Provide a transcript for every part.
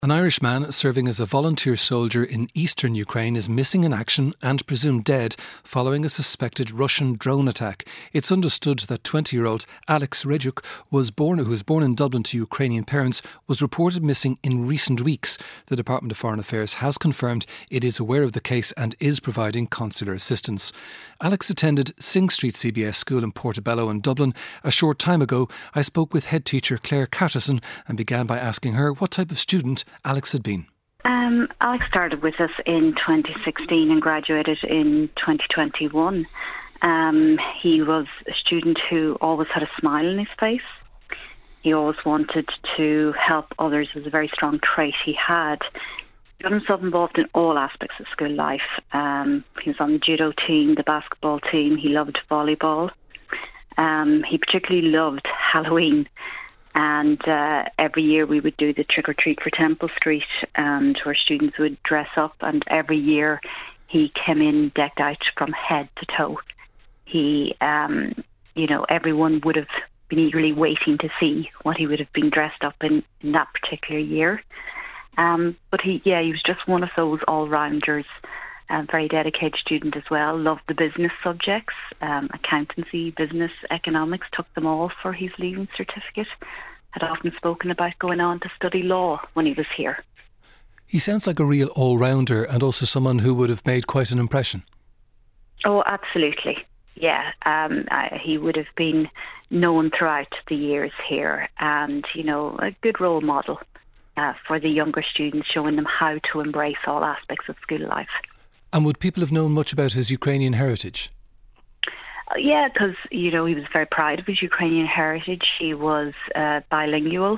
An Irish man serving as a volunteer soldier in eastern Ukraine is missing in action and presumed dead following a suspected Russian drone attack. It's understood that 20-year-old Alex Rejuk, who was born in Dublin to Ukrainian parents, was reported missing in recent weeks. The Department of Foreign Affairs has confirmed it is aware of the case and is providing consular assistance. Alex attended Sing Street CBS School in Portobello in Dublin. A short time ago, I spoke with head teacher Claire Catterson and began by asking her what type of student Alex had been. Alex started with us in 2016 and graduated in 2021. He was a student who always had a smile on his face. He always wanted to help others. It was a very strong trait he had. He got himself involved in all aspects of school life. He was on the judo team, the basketball team. He loved volleyball. He particularly loved Halloween. And every year we would do the trick-or-treat for Temple Street, and where students would dress up, and every year he came in decked out from head to toe. He, everyone would have been eagerly waiting to see what he would have been dressed up in that particular year. But he was just one of those all-rounders, very dedicated student as well, loved the business subjects, accountancy, business, economics, took them all for his leaving certificate. Had often spoken about going on to study law when he was here. He sounds like a real all-rounder and also someone who would have made quite an impression. Oh, absolutely. Yeah, he would have been known throughout the years here, and, a good role model for the younger students, showing them how to embrace all aspects of school life. And would people have known much about his Ukrainian heritage? Yeah, because, he was very proud of his Ukrainian heritage. He was bilingual.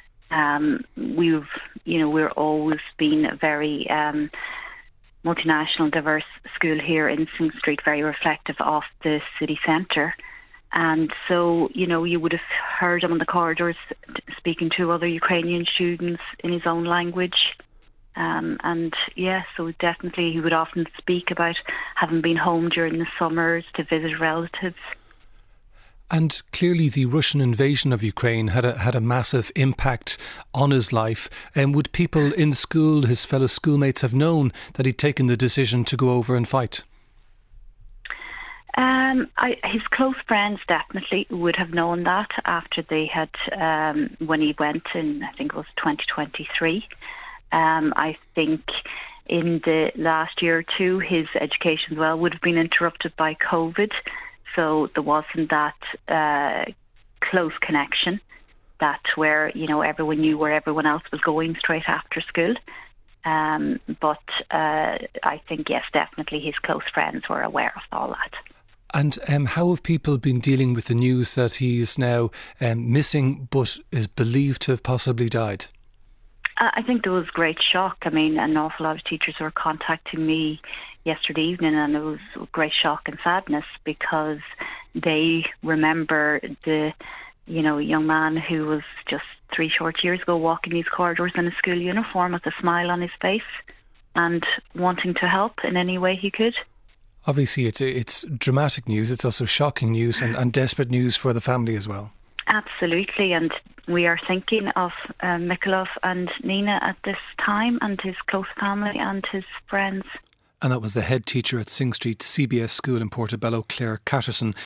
We're always been a very multinational, diverse school here in Sing Street, very reflective of the city centre. And so, you would have heard him on the corridors speaking to other Ukrainian students in his own language. So definitely he would often speak about having been home during the summers to visit relatives. And clearly the Russian invasion of Ukraine had a massive impact on his life. And would people in the school, his fellow schoolmates, have known that he'd taken the decision to go over and fight? His close friends definitely would have known that after they had, when he went in, I think it was 2023. I think in the last year or two, his education as well would have been interrupted by COVID. So there wasn't that close connection that where, everyone knew where everyone else was going straight after school. But I think, yes, definitely his close friends were aware of all that. And how have people been dealing with the news that he is now missing but is believed to have possibly died? I think there was great shock. I mean, an awful lot of teachers were contacting me yesterday evening, and it was great shock and sadness because they remember the, young man who was just 3 short years ago walking these corridors in a school uniform with a smile on his face and wanting to help in any way he could. Obviously, it's dramatic news. It's also shocking news and desperate news for the family as well. Absolutely, and we are thinking of Mikolov and Nina at this time, and his close family and his friends. And that was the head teacher at Sing Street CBS School in Portobello, Claire Catterson.